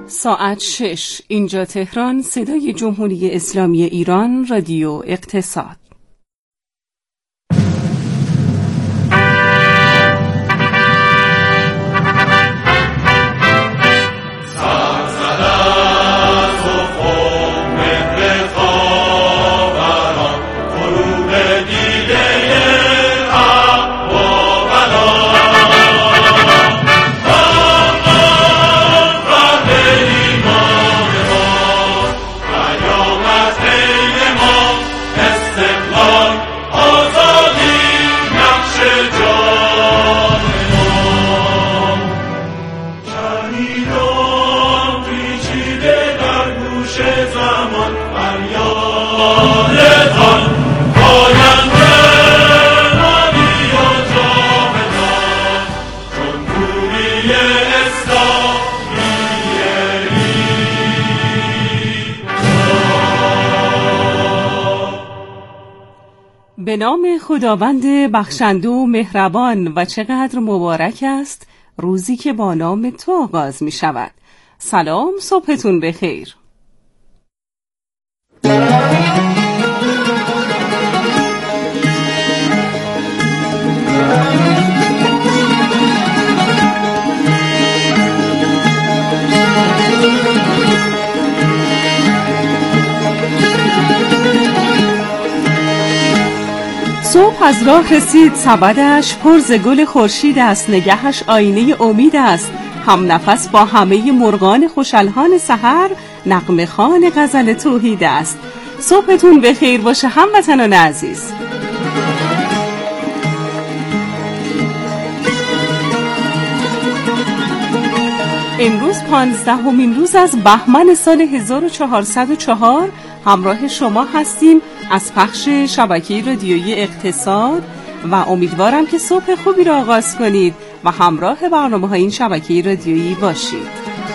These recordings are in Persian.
ساعت 6 اینجا تهران، صدای جمهوری اسلامی ایران، رادیو اقتصاد. به نام خداوند بخشنده و مهربان، و چقدر مبارک است روزی که با نام تو آغاز می شود. سلام، صبحتون بخیر. صبح از راه رسید، سبدش پر ز گل خورشید است، نگهش آینه امید است، هم نفس با همه مرغان خوشالهان سحر، نغمه خوان غزل توحید است. صبحتون بخیر باشه هموطنان عزیز. امروز 15مین روز از بهمن سال 1404 همراه شما هستیم از پخش شبکه رادیویی اقتصاد و امیدوارم که صبح خوبی را آغاز کنید و همراه برنامه‌های این شبکه رادیویی باشید.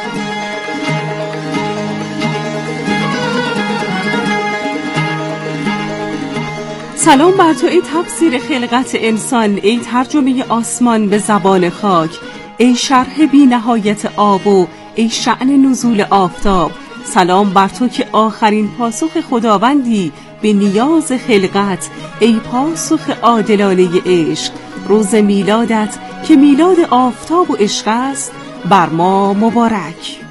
سلام بر تو ای تفسیر خلقت انسان، ای ترجمه آسمان به زبان خاک، ای شرح بی نهایت آب و ای شأن نزول آفتاب. سلام بر تو که آخرین پاسخ خداوندی به نیاز خلقت، ای پاسخ عادلانه عشق. روز میلادت که میلاد آفتاب و عشق است بر ما مبارک.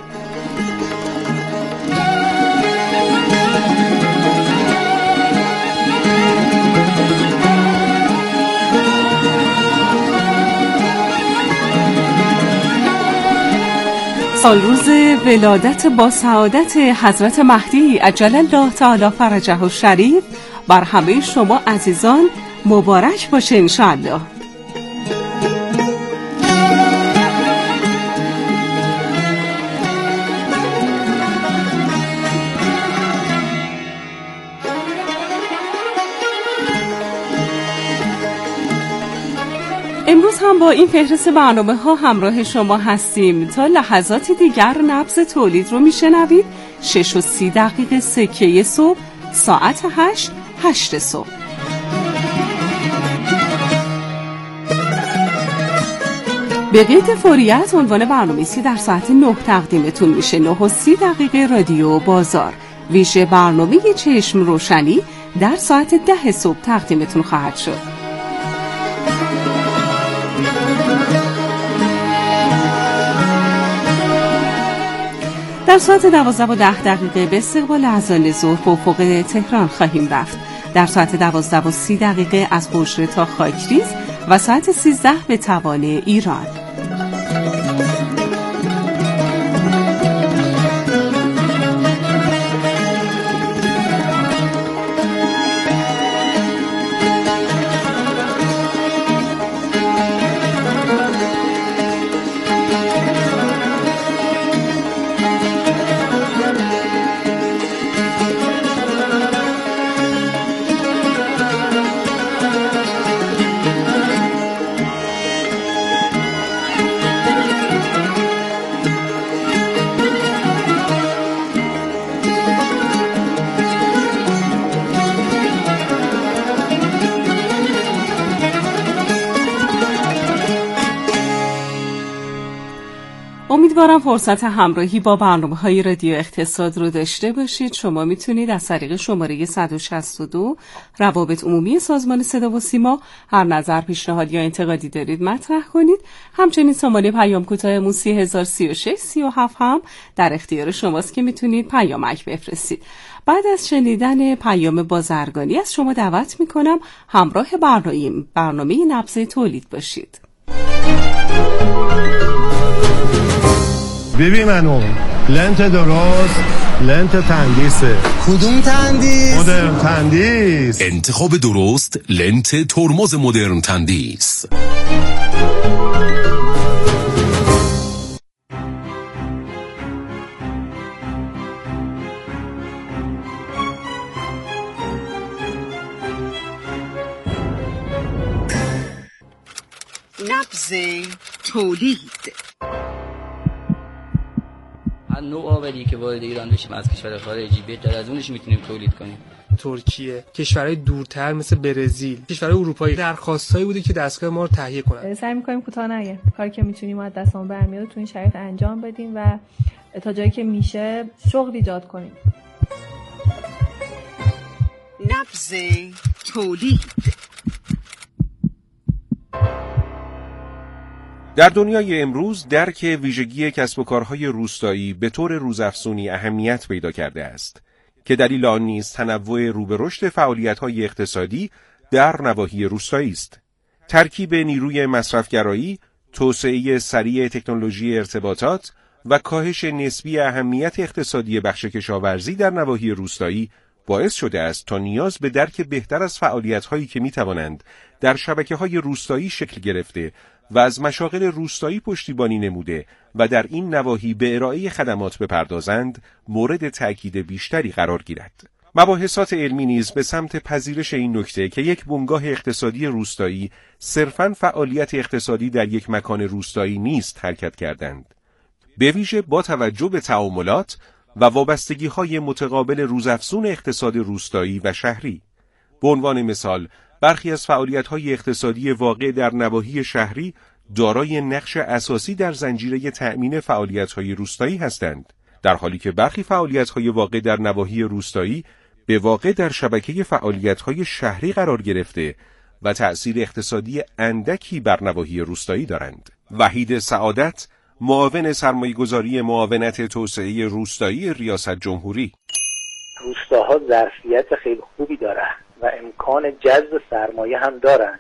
سال روز ولادت با سعادت حضرت مهدی عجل الله تعالی فرجه الشریف بر همه شما عزیزان مبارک باشه انشاءالله. امروز هم با این فهرست برنامه‌ها همراه شما هستیم. تا لحظاتی دیگر نبض تولید رو میشنوید. 6:30 سکه صبح، ساعت 8 صبح. به قید فوریت عنوان برنامه‌نویسی در ساعت 9 تقدیمتون میشه. 9:30 رادیو بازار، ویژه برنامه چشم روشنی در ساعت 10 صبح تقدیمتون خواهد شد. در ساعت 12:10 به استقبال اذان ظهر به افق تهران خواهیم رفت. در ساعت 12:30 از قشره تا خاکریز و ساعت 13 به توان ایران. امیدوارم فرصت همراهی با برنامه‌های رادیو اقتصاد رو داشته باشید. شما میتونید از طریق شماره 162 روابط عمومی سازمان صدا و سیما هر نظر، پیشنهاد یا انتقادی دارید مطرح کنید. همچنین شماره پیام کوتاه 3036 37 هم در اختیار شماست که میتونید پیامک بفرستید. بعد از شنیدن پیام بازرگانی از شما دعوت میکنم همراه برنامه نبض تولید باشید. ببین منو لنت درست، لنت تندیسه. کدوم تندیس؟ مدرن تندیس. انتخاب درست لنت ترمز مدرن تندیس. نبض تولید. نوع آوری که وارد ایران بشیم از کشور خارجی بهتر از اونش میتونیم تولید کنیم. ترکیه، کشورهای دورتر مثل برزیل، کشورهای اروپایی درخواستایی بوده که دستگاه ما رو تهیه کنن. سعی می‌کنیم کوتاه نگیم. کاری که میتونیم از دستمون برمیاد تو این شرایط انجام بدیم و تا جایی که میشه شغل ایجاد کنیم. نبض تولید. در دنیای امروز درک ویژگی کسب و کارهای روستایی به طور روزافزونی اهمیت پیدا کرده است که دلیل آن نیز تنوع رو به رشد فعالیت‌های اقتصادی در نواحی روستایی است. ترکیب نیروی مصرفگرایی، توسعه سریع تکنولوژی ارتباطات و کاهش نسبی اهمیت اقتصادی بخش کشاورزی در نواحی روستایی باعث شده است تا نیاز به درک بهتر از فعالیت‌هایی که می‌توانند در شبکه‌های روستایی شکل گرفته و از مشاغل روستایی پشتیبانی نموده و در این نواحی به ارائه خدمات بپردازند مورد تأکید بیشتری قرار گیرد. مباحثات علمی نیز به سمت پذیرش این نکته که یک بنگاه اقتصادی روستایی صرفاً فعالیت اقتصادی در یک مکان روستایی نیست حرکت کردند. به ویژه با توجه به تعاملات و وابستگی‌های متقابل روزافزون اقتصاد روستایی و شهری. به عنوان مثال، برخی از فعالیت‌های اقتصادی واقع در نواحی شهری دارای نقش اساسی در زنجیره تأمین فعالیت‌های روستایی هستند، در حالی که برخی فعالیت‌های واقع در نواحی روستایی به واقع در شبکه فعالیت‌های شهری قرار گرفته و تأثیر اقتصادی اندکی بر نواحی روستایی دارند. وحید سعادت، معاون سرمایه‌گذاری معاونت توسعه روستایی ریاست جمهوری: روستاها ظرفیت خیلی خوبی دارن و امکان جذب سرمایه هم دارن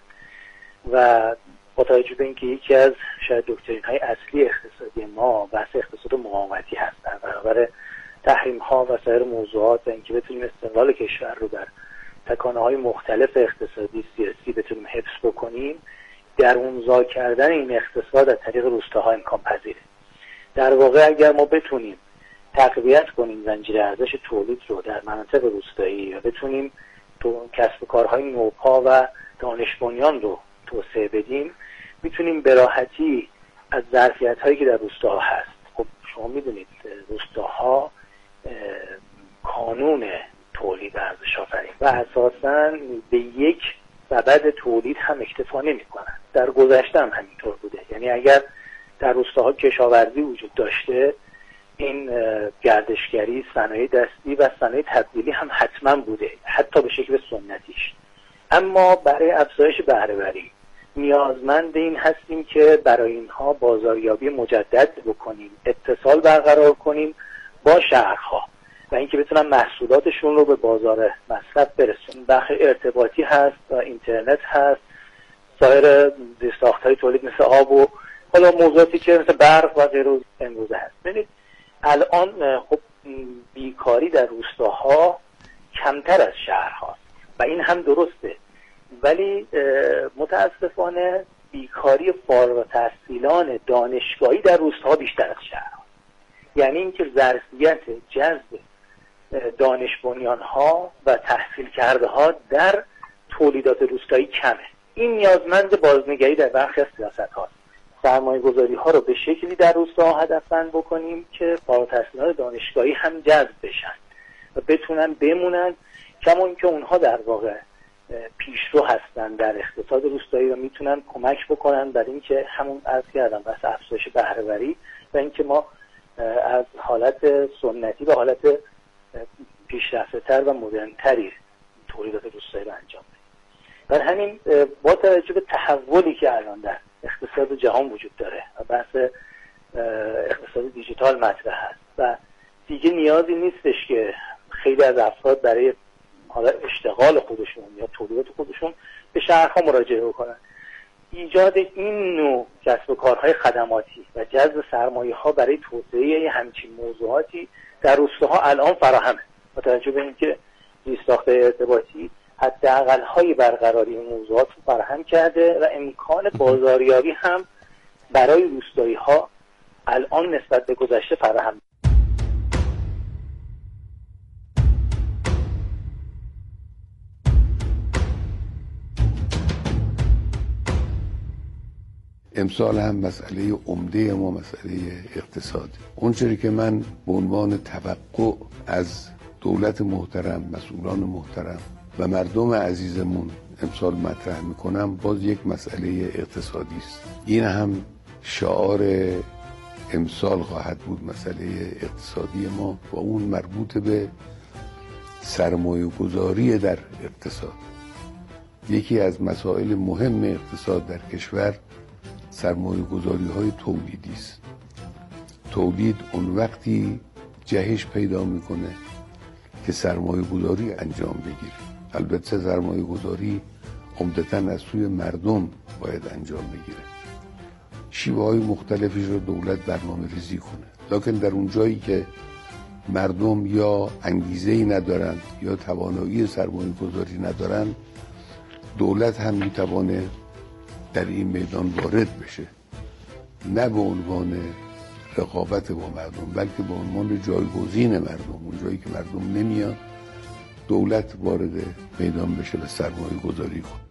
و با توجه به اینکه یکی از شاید دکترین‌های اصلی اقتصادی ما بحث اقتصاد مقاومتی هست در برابر تحریم‌ها و سایر موضوعات و اینکه بتونیم استقلال کشور رو در تکانه‌های مختلف اقتصادی سیاسی بتونیم حفظ بکنیم، درونزا کردن این اقتصاد از طریق روستاها امکان پذیره. در واقع اگر ما بتونیم تقویت کنیم زنجیره ارزش تولید رو در مناطق روستایی و بتونیم تو کسب و کارهای نوپا و دانش بنیان رو توسعه بدیم، میتونیم به راحتی از ظرفیت‌هایی که در روستاها هست. خب شما میدونید روستاها کانون تولید ارزش آفرین و اساساً به یک سبد تولید هم اکتفا نمی‌کنن. در گذشته هم همینطور بوده. یعنی اگر در روستاها کشاورزی وجود داشته، این گردشگری، صنایع دستی و صنایع تبدیلی هم حتما بوده، حتی به شکل سنتیش. اما برای افزایش بهره‌وری نیازمند این هستیم که برای اینها بازاریابی مجدد بکنیم، اتصال برقرار کنیم با شهرها و اینکه بتونن محصولاتشون رو به بازار مصرف برسونن. بخش ارتباطی هست و اینترنت هست، سایر زیرساخت‌های تولید مثل آب و حالا موضوعاتی که مثل برق و غیره امروزه هست. ببینید الان خب بیکاری در روستاها کمتر از شهرهاست و این هم درسته، ولی متاسفانه بیکاری فارغ التحصیلان دانشگاهی در روستاها بیشتر از شهرها. یعنی اینکه ظرفیت جذب دانش بنیان‌ها و تحصیل کرده ها در تولیدات روستایی کمه. این نیازمند بازنگری در برخی از سیاست‌هاست. سرمایه‌گذاری ها رو به شکلی در روستاها هدفمند بکنیم که فارغ التحصیلان دانشگاهی هم جذب بشن و بتونن بمونن، کما اینکه اونها در واقع پیشرو هستن در اقتصاد روستایی و میتونن کمک بکنن برای اینکه همون عرض کردم بس افزایش بهره‌وری و اینکه ما از حالت سنتی به حالت پیشرفته‌تر و مدرن‌تری تولیدات روستایی رو انجام بدیم. بر همین با توجه به تحولی که الان در اقتصاد جهان وجود داره و بحث اقتصاد دیجیتال مطرح هست و دیگه نیازی نیستش که خیلی از افراد برای حالا اشتغال خودشون یا تولیدات خودشون به شهرها مراجعه بکنن. ایجاد این نوع کسب و کارهای خدماتی و جذب سرمایه‌ها برای توسعه همچین موضوعاتی در روستاها الان فراهمه. با توجه به اینکه زیرساخت‌های ارتباطی حداقل‌های برقراری این موضوعات رو فراهم کرده و امکان بازاریابی هم برای روستایی‌ها الان نسبت به گذشته فراهم. امسال هم مسئله عمده ما مسئله اقتصادی. اونچه که من به عنوان توقع از دولت محترم، مسئولان محترم و مردم عزیزمون امسال مطرح میکنم باز یک مسئله اقتصادی است. این هم شعار امسال خواهد بود، مسئله اقتصادی ما و اون مربوط به سرمایه گذاری در اقتصاد. یکی از مسائل مهم اقتصاد در کشور سرمایه گذاری های تولیدی است. تولید اون وقتی جهش پیدا میکنه که سرمایه گذاری انجام بگیره. البته سرمایه گذاری عمدتاً از سوی مردم باید انجام بگیره. شیوه های مختلفی رو دولت برنامه ریزی کنه، لکن در اون جایی که مردم یا انگیزه‌ای ندارن یا توانایی سرمایه گذاری ندارن، دولت هم میتوانه در این میدان وارد بشه، نه به عنوان رقابت با مردم بلکه به عنوان جایگزین مردم. اون جایی که مردم نمیان دولت وارد میدان بشه و سرمایه گذاری کنه.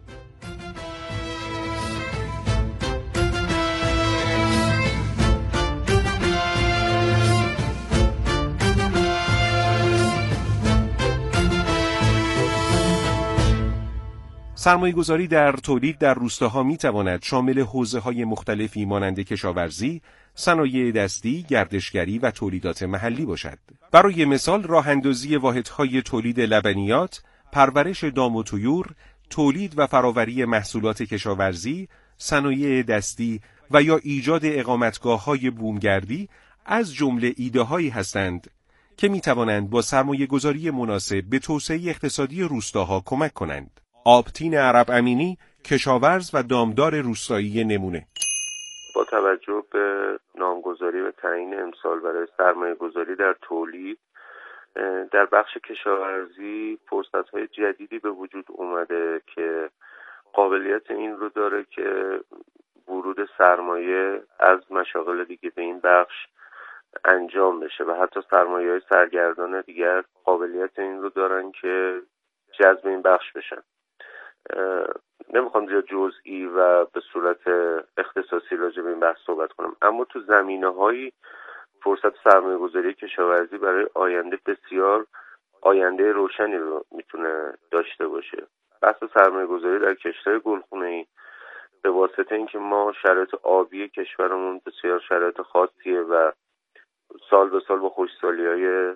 سرمایه‌گذاری در تولید در روستاها می‌تواند شامل حوزه‌های مختلفی مانند کشاورزی، صنایع دستی، گردشگری و تولیدات محلی باشد. برای مثال راه‌اندازی واحدهای تولید لبنیات، پرورش دام و طیور، تولید و فراوری محصولات کشاورزی، صنایع دستی و یا ایجاد اقامتگاه‌های بومگردی از جمله ایده‌هایی هستند که می‌توانند با سرمایه‌گذاری مناسب به توسعه اقتصادی روستاها کمک کنند. آبتین عرب امینی، کشاورز و دامدار روستایی نمونه. با توجه به نامگذاری و تعیین امسال برای سرمایه گذاری در تولید در بخش کشاورزی فرصت‌های جدیدی به وجود اومده که قابلیت این رو داره که ورود سرمایه از مشاغل دیگه به این بخش انجام بشه و حتی سرمایه‌های سرگردان دیگر قابلیت این رو دارن که جذب این بخش بشن. نمیخوام زیاد جزئی و به صورت اختصاصی راجع به این بحث صحبت کنم، اما تو زمینه‌های فرصت سرمایه‌گذاری کشاورزی برای آینده بسیار آینده روشنی رو میتونه داشته باشه. بحث سرمایه‌گذاری در کشت‌های گلخونه‌ای به واسطه اینکه ما شرایط آبی کشورمون بسیار شرایط خاصیه و سال به سال با خشکسالی‌های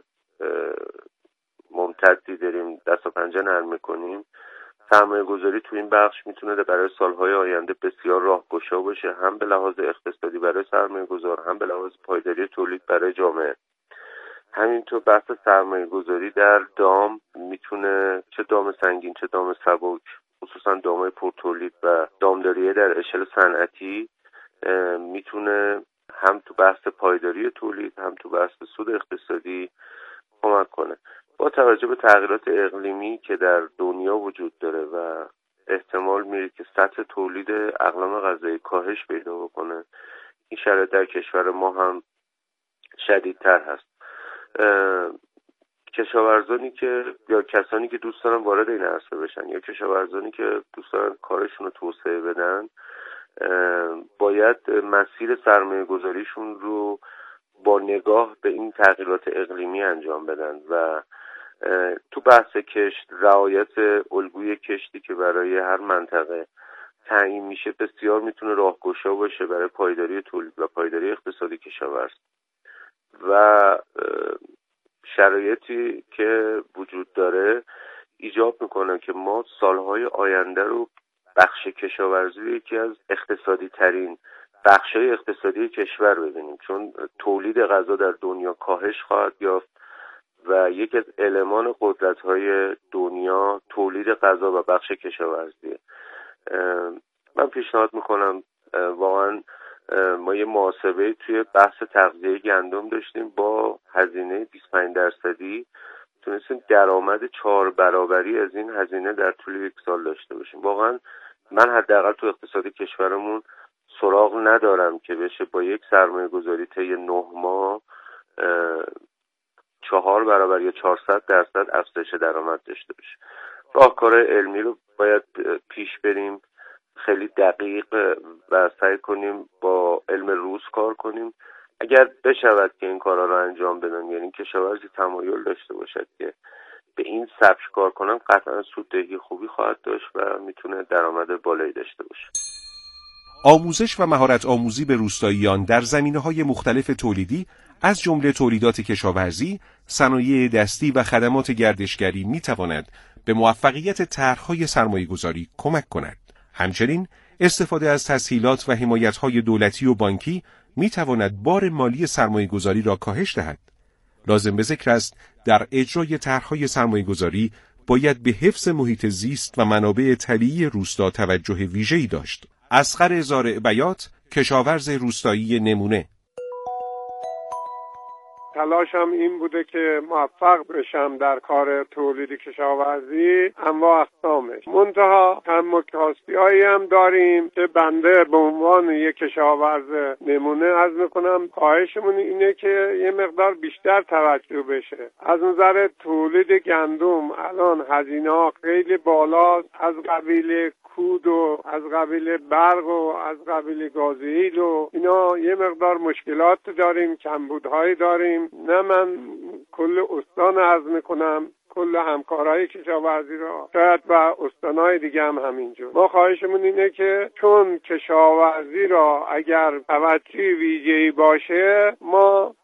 ممتدی داریم دست و پنجه نرم می‌کنیم، سرمایه گذاری تو این بخش میتونه برای سالهای آینده بسیار راهگشا باشه، هم به لحاظ اقتصادی برای سرمایه گذار، هم به لحاظ پایداری تولید برای جامعه. همینطور بحث سرمایه گذاری در دام میتونه چه دام سنگین چه دام سبک، خصوصا دامای پرتولید و دامداری در اشل صنعتی میتونه هم تو بحث پایداری تولید هم تو بحث سود اقتصادی کمک کنه. با توجه به تغییرات اقلیمی که در دنیا وجود داره و احتمال میره که سطح تولید اقلام غذایی کاهش پیدا بکنه، این شرایط در کشور ما هم شدیدتر هست. کشاورزانی که یا کسانی که دوست دارن وارد این عرصه بشن یا کشاورزانی که دوست دارن کارشون رو توسعه بدن باید مسیر سرمایه گذاریشون رو با نگاه به این تغییرات اقلیمی انجام بدن و تو بحث کشت رعایت الگوی کشتی که برای هر منطقه تعیین میشه بسیار میتونه راهگشا باشه برای پایداری تولید و پایداری اقتصادی کشاورز. و شرایطی که وجود داره ایجاب میکنه که ما سالهای آینده رو بخش کشاورزی یکی از اقتصادی ترین بخشای اقتصادی کشور ببینیم، چون تولید غذا در دنیا کاهش خواهد یافت و یکی از المان قدرت‌های دنیا تولید غذا و بخش کشاورزیه. من پیشنهاد میکنم واقعا ما یه محاسبه توی بحث تغذیه گندم داشتیم، با هزینه 25% تونستیم درآمد 4 برابری از این هزینه در طول یک سال داشته باشیم. واقعا من حداقل تو اقتصاد کشورمون سراغ ندارم که بشه با یک سرمایه گذاری طی 9 ماه 4 برابر یا 400% افزایش درآمد داشته باشه. راهکار علمی رو باید پیش بریم، خیلی دقیق و سعی کنیم با علم روز کار کنیم. اگر بشود که این کارا رو انجام بدن، یعنی کشاورزی تمایل داشته باشد که به این سبک کار کنن، قطعا سوددهی خوبی خواهد داشت و میتونه درآمد بالایی داشته باشه. آموزش و مهارت آموزی به روستاییان در زمینه‌های مختلف تولیدی از جمله تولیدات کشاورزی، صنایع دستی و خدمات گردشگری میتواند به موفقیت طرح‌های سرمایه‌گذاری کمک کند. همچنین استفاده از تسهیلات و حمایت‌های دولتی و بانکی میتواند بار مالی سرمایه‌گذاری را کاهش دهد. لازم به ذکر است در اجرای طرح‌های سرمایه‌گذاری باید به حفظ محیط زیست و منابع طبیعی روستا توجه ویژه‌ای داشت. اصغر زارع بیات، کشاورز روستایی نمونه. تلاشم این بوده که موفق بشم در کار تولید کشاورزی، انواع اقسامش. منتها کم‌وکاسی‌هایی هم داریم که بنده به عنوان یک کشاورز نمونه عرض میکنم خواهشمون اینه که یه مقدار بیشتر توجه بشه. از نظر تولید گندم الان هزینه‌ها خیلی بالاست، از قبیل کود و از قبیل برق و از قبیل گازوئیل و اینا یه مقدار مشکلات داریم، کمبودهایی داریم. نه من کل استان عرض میکنم، کل همکارهای کشاورزی را، شاید و استانهای دیگه هم همینجور. ما خواهشمون اینه که چون کشاورزی را اگر توجه ویژه‌ای باشه، ما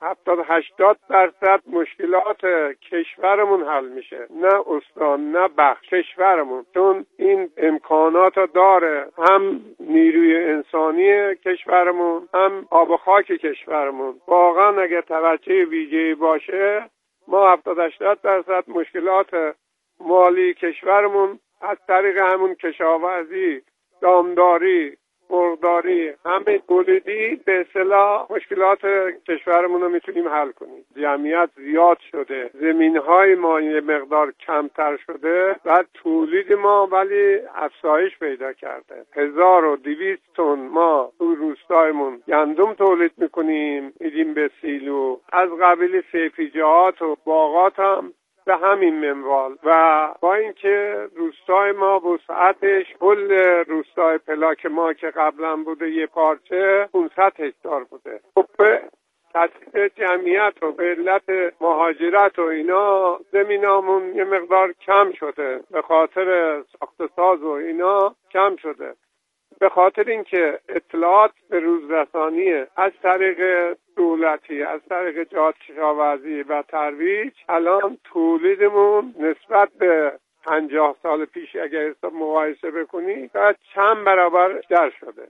70-80% مشکلات کشورمون حل میشه. نه استان نه بخش، کشورمون، چون این امکانات داره، هم نیروی انسانی کشورمون هم آب و خاک کشورمون. واقعا اگر توجه ویژه‌ای باشه، ما 70-80% مشکلات مالی کشورمون از طریق همون کشاورزی، دامداری، مرغداری، همه تولیدی به اصطلاح مشکلات کشورمون رو میتونیم حل کنیم. جمعیت زیاد شده، زمینهای ما یه مقدار کمتر شده و تولید ما ولی افزایش پیدا کرده. 1200 تن ما تو روستایمون گندم تولید میکنیم، میدیم به سیلو. از قبیل سیفیجات و باغات هم به همین منوال و با اینکه روستای ما وسعتش کل روستای پلاک ما که قبلا بوده یه پارچه 500 هکتار بوده. خب به تحصیل جمعیت و به علت مهاجرت و اینا زمینامون یه مقدار کم شده، به خاطر ساخت ساز و اینا کم شده. به خاطر اینکه اطلاعات به روزرسانی از طریق دولتی، از طریق جهات کشاورزی و ترویج، الان تولیدمون نسبت به 50 سال پیش اگر حساب مقایسه بکنی تا چند برابر بیشتر شده.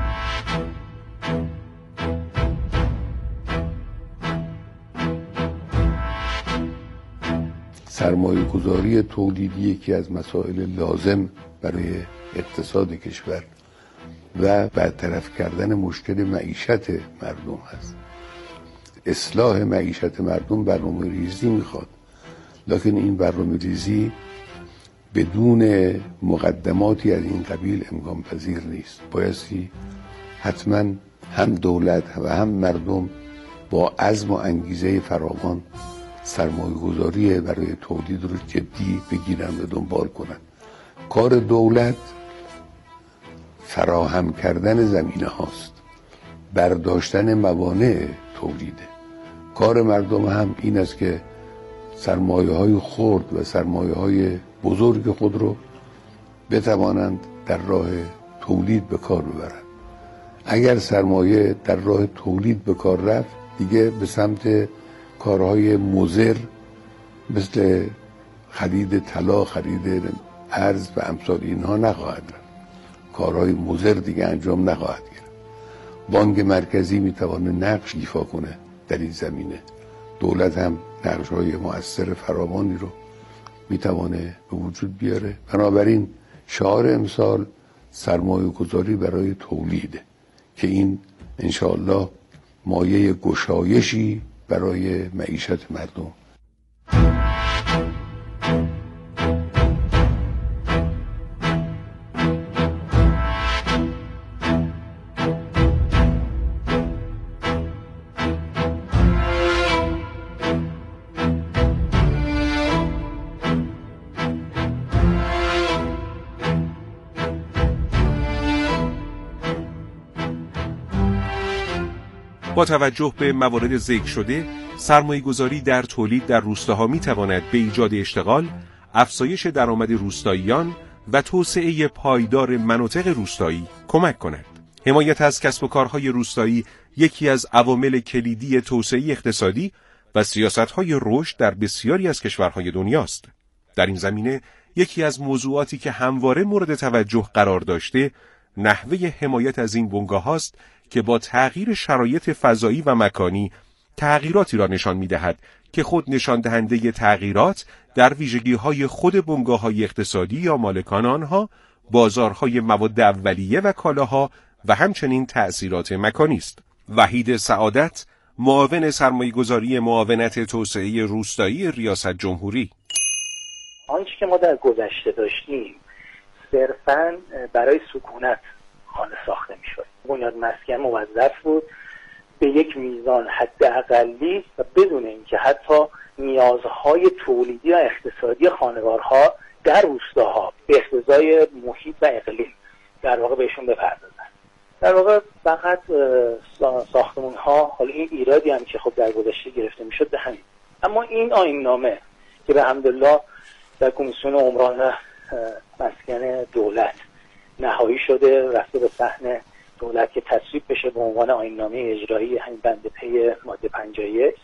سرمایه گذاری تولیدی یکی از مسائل لازم برای اقتصاد کشور و برطرف کردن مشکل معیشت مردم هست. اصلاح معیشت مردم برنامه ریزی میخواد، لکن این برنامه ریزی بدون مقدماتی از این قبیل امکان پذیر نیست. بایستی حتما هم دولت و هم مردم با عزم و انگیزه فراوان سرمایه گذاری برای تولید رو جدی بگیرن و دنبال کنن. کار دولت فراهم کردن زمینه هاست، برداشتن موانع تولیده. کار مردم هم این است که سرمایه های خرد و سرمایه های بزرگ خود رو بتوانند در راه تولید به کار ببرن. اگر سرمایه در راه تولید به کار رفت، دیگه به سمت کارهای مضر مثل خرید طلا، خرید ارز و امثال اینها نخواهد رفت. کارهای مضر دیگه انجام نخواهد گرفت. بانک مرکزی میتونه نقش ایفا کنه در این زمینه. دولت هم نقش‌های مؤثر فراوانی رو میتونه به وجود بیاره. بنابراین شعار امسال سرمایه گذاری برای تولیده که این انشاءالله مایه گشایشی برای معیشت مردم. با توجه به موارد ذکر شده، سرمایه‌گذاری در تولید در روستاها می‌تواند به ایجاد اشتغال، افزایش درآمد روستاییان و توسعه پایدار مناطق روستایی کمک کند. حمایت از کسب و کارهای روستایی یکی از عوامل کلیدی توسعه اقتصادی و سیاست‌های رشد در بسیاری از کشورهای دنیاست. در این زمینه یکی از موضوعاتی که همواره مورد توجه قرار داشته، نحوه حمایت از این بنگاه‌هاست که با تغییر شرایط فضایی و مکانی تغییراتی را نشان می‌دهد که خود نشان دهنده تغییرات در ویژگی‌های خود بنگاه‌های اقتصادی یا مالکان آنها، بازارهای مواد اولیه و کالاها و همچنین تأثیرات مکانی است. وحید سعادت، معاون سرمایه‌گذاری معاونت توسعه روستایی ریاست جمهوری: آنچه که ما در گذشته داشتیم صرفاً برای سکونت خانه ساخته می‌شد. بنیاد مسکن موظف بود به یک میزان حداقلی و بدون اینکه حتی نیازهای تولیدی و اقتصادی خانوارها در روستاها به اقتضای محیط و اقلیم در واقع بهشون بپردازن. در واقع فقط ساختمان‌ها، حالا این ایرادی هم که خب در گذشته گرفته میشد به همین. اما این آیین‌نامه که به حمدالله در کمیسیون عمران مسکن دولت نهایی شده، رفته به صحن دولت که تصویب بشه به عنوان آیین‌نامه اجرایی همین بند پی ماده 51،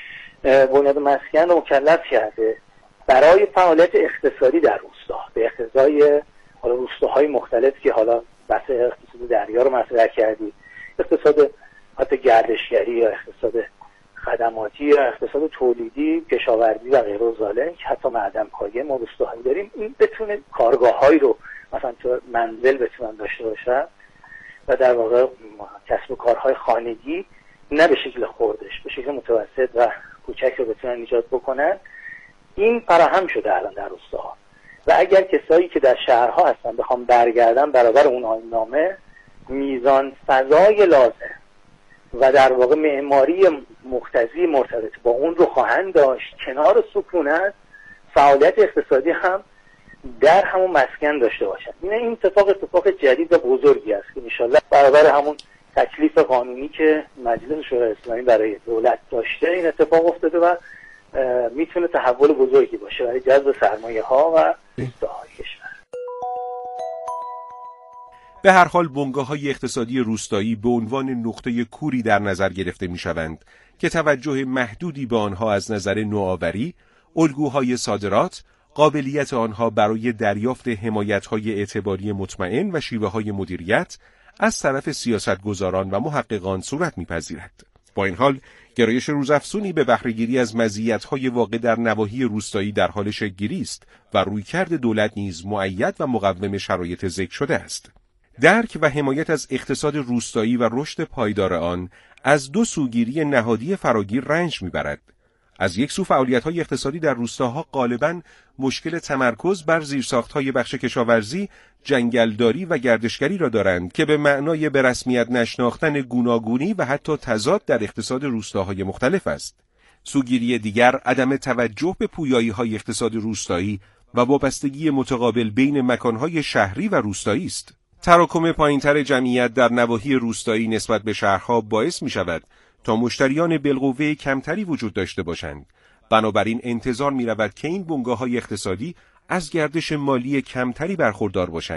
بنیاد مسکن رو مکلف کرده برای فعالیت اقتصادی در روستا به اقتضای حالا روستاهای مختلف که حالا بحث اقتصاد دریا رو مطرح کردی، اقتصاد حتی گردشگری یا اقتصاد خدماتی یا اقتصاد تولیدی، کشاورزی و غیره ظالم که حتی معدن پایه ما روستاهایی داریم، این بتونه کارگاه‌هایی رو مثلا تو منزل بتونن داشته باشن و در واقع کسب و کارهای خانگی نه به شکل خوردش، به شکل متوسط و کوچک رو بتونن ایجاد بکنن. این فراهم شده الان در روستاها و اگر کسایی که در شهرها هستن بخوام برگردن برابر اون آیین‌نامه، میزان فضای لازم و در واقع معماری مقتضی مرتبط با اون رو خواهند داشت. کنار سکونت فعالیت اقتصادی هم در همون مسکن داشته باشن. این اتفاق جدید و بزرگی است که انشالله برابر همون تکلیف قانونی که مجلس شورای اسلامی برای دولت داشته این اتفاق افتاده و میتونه تحول بزرگی باشه برای جذب سرمایه ها و روستاهای کشور. به هر حال بنگاه‌های اقتصادی روستایی به عنوان نقطه کوری در نظر گرفته می‌شوند که توجه محدودی به آنها از نظر نوآوری، الگوهای صادرات، قابلیت آنها برای دریافت حمایت‌های اعتباری مطمئن و شیوه‌های مدیریت از طرف سیاستگزاران و محققان صورت می‌پذیرد. با این حال گرایش روزافزونی به بهره‌گیری از مزیت‌های واقع در نواحی روستایی در حال شکل‌گیری است و رویکرد دولت نیز مؤید و مقوم شرایط ذکر شده است. درک و حمایت از اقتصاد روستایی و رشد پایدار آن از دو سوگیری نهادی فراگیر رنج می‌برد. از یک سو فعالیت‌های اقتصادی در روستاها غالباً مشکل تمرکز بر زیرساخت‌های بخش کشاورزی، جنگلداری و گردشگری را دارند که به معنای به رسمیت نشناختن گوناگونی و حتی تضاد در اقتصاد روستاهای مختلف است. سوگیری دیگر عدم توجه به پویایی‌های اقتصاد روستایی و وابستگی متقابل بین مکان‌های شهری و روستایی است. تراکم پایین‌تر جمعیت در نواحی روستایی نسبت به شهرها باعث می‌شود تا مشتریان بالقوه کمتری وجود داشته باشند. بنابراین انتظار می‌رود که این بنگاه‌های اقتصادی از گردش مالی کمتری برخوردار باشند،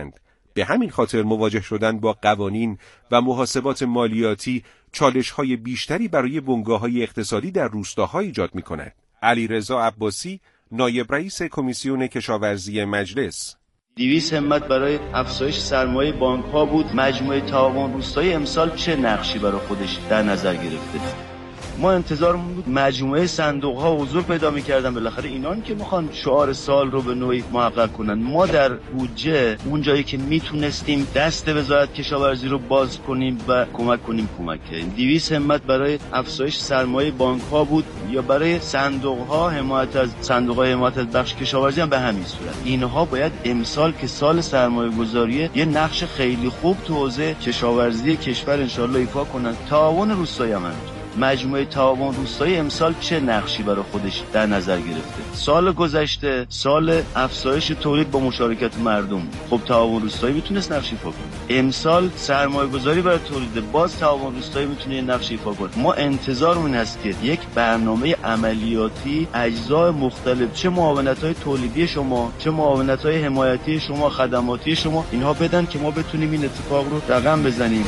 به همین خاطر مواجه شدن با قوانین و محاسبات مالیاتی چالش‌های بیشتری برای بنگاه‌های اقتصادی در روستاها ایجاد می‌کند. علیرضا عباسی، نایب رئیس کمیسیون کشاورزی مجلس: 200 همت برای افزایش سرمایه بانک‌ها بود. مجموعه تعاون روستایی امسال چه نقشی برای خودش در نظر گرفته؟ ما انتظارمون بود مجموعه صندوق‌ها حضور پیدا می‌کردن، بالاخره اینان که می‌خوان شعار سال رو به نوعی محقق کنن. ما در بودجه اون جایی که میتونستیم دست وزارت کشاورزی رو باز کنیم و کمک کردیم. 200 همت برای افزایش سرمایه بانک‌ها بود یا برای صندوق‌ها حمایت از بخش کشاورزی هم به همین صورت. اینها باید امسال که سال سرمایه‌گذاریه یه نقش خیلی خوب تو حوزه کشاورزی کشور انشالله ایفا کنن. تعاون روستایی هم مجموعه تعاون روستایی امسال چه نقشی برای خودش در نظر گرفته؟ سال گذشته سال افزایش تولید با مشارکت مردم، خب تعاون روستایی میتونست نقشی ایفا کنه. امسال سرمایه گذاری برای تولید، باز تعاون روستایی میتونه یه نقشی ایفا کنه. ما انتظارمون هست که یک برنامه عملیاتی اجزای مختلف، چه معاونت‌های تولیدی شما، چه معاونت‌های حمایتی شما، خدماتی شما، اینها بدن که ما بتونیم این اتفاق رو رقم بزنیم.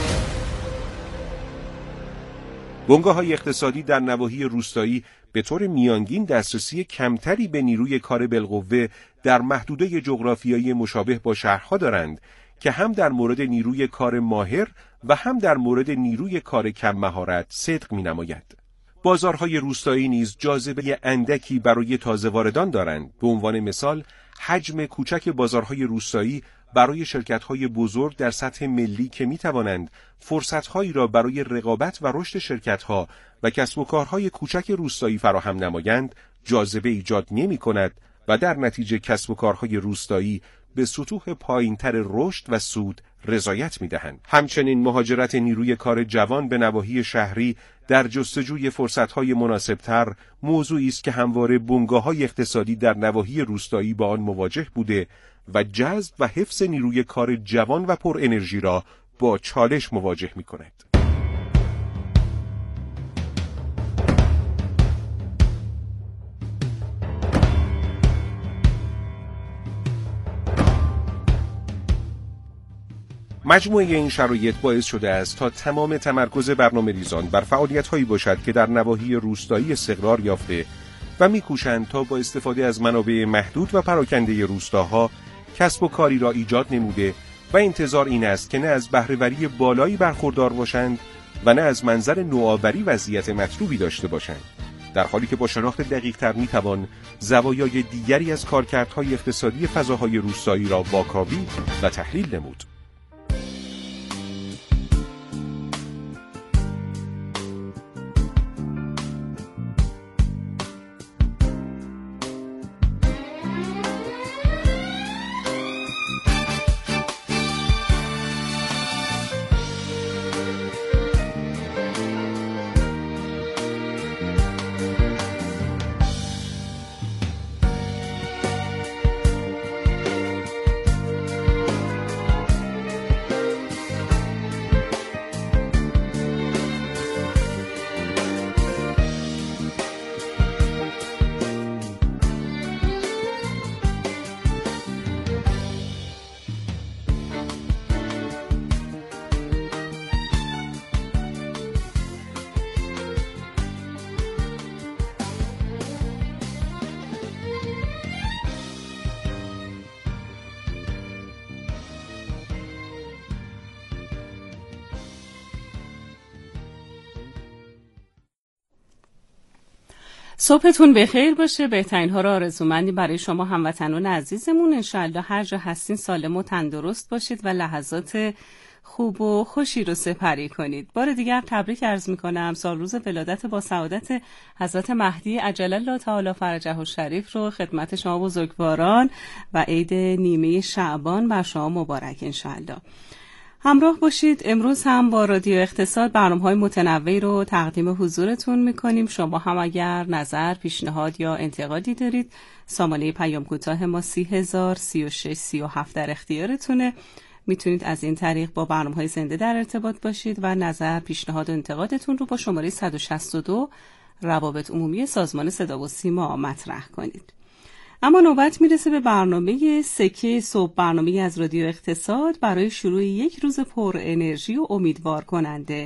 بنگاه‌های اقتصادی در نواحی روستایی به طور میانگین دسترسی کمتری به نیروی کار بالقوه در محدوده جغرافیایی مشابه با شهرها دارند که هم در مورد نیروی کار ماهر و هم در مورد نیروی کار کم مهارت صدق می‌نماید. بازارهای روستایی نیز جاذبه اندکی برای تازه‌واردان دارند. به عنوان مثال، حجم کوچک بازارهای روستایی برای شرکت‌های بزرگ در سطح ملی که می‌توانند فرصت‌هایی را برای رقابت و رشد شرکت‌ها و کسب و کارهای کوچک روستایی فراهم نمایند، جاذبه ایجاد نمی‌کند و در نتیجه کسب و کارهای روستایی به سطوح پایین‌تر رشد و سود رضایت می‌دهند. همچنین مهاجرت نیروی کار جوان به نواحی شهری در جستجوی فرصت‌های مناسب‌تر موضوعی است که همواره بنگاه‌های اقتصادی در نواحی روستایی با آن مواجه بوده و جذب و حفظ نیروی کار جوان و پر انرژی را با چالش مواجه می‌کند. مجموعه این شرایط باعث شده است تا تمام تمرکز برنامه‌ریزان بر فعالیت‌هایی باشد که در نواحی روستایی استقرار یافته و می‌کوشند تا با استفاده از منابع محدود و پراکنده روستاها کسب و کاری را ایجاد نموده و انتظار این است که نه از بهره‌وری بالایی برخوردار باشند و نه از منظر نوآوری وضعیت مطلوبی داشته باشند، در حالی که با شناخت دقیق‌تر می‌توان زوایای دیگری از کارکردهای اقتصادی فضاهای روستایی را واکاوی و تحلیل نمود. صبحتون بخیر باشه. بهترین ها را آرزومندیم برای شما هموطنان عزیزمون. انشالله هر جا هستین سالم و تندرست باشید و لحظات خوب و خوشی رو سپری کنید. بار دیگر تبریک عرض میکنم. سال روز ولادت با سعادت حضرت مهدی عجل الله تعالی فرجه الشریف رو خدمت شما بزرگواران و عید نیمه شعبان بر شما مبارک انشالله. همراه باشید. امروز هم با رادیو اقتصاد برنامه‌های متنوعی رو تقدیم حضورتون می‌کنیم. شما هم اگر نظر، پیشنهاد یا انتقادی دارید، سامانه پیام کوتاه ما 303637 در اختیارتونه. میتونید از این طریق با برنامه‌های زنده در ارتباط باشید و نظر، پیشنهاد و انتقادتون رو با شماره 162 روابط عمومی سازمان صدا و سیما مطرح کنید. اما نوبت میرسه به برنامه سکه صبح، برنامه از رادیو اقتصاد برای شروع یک روز پر انرژی و امیدوار کننده.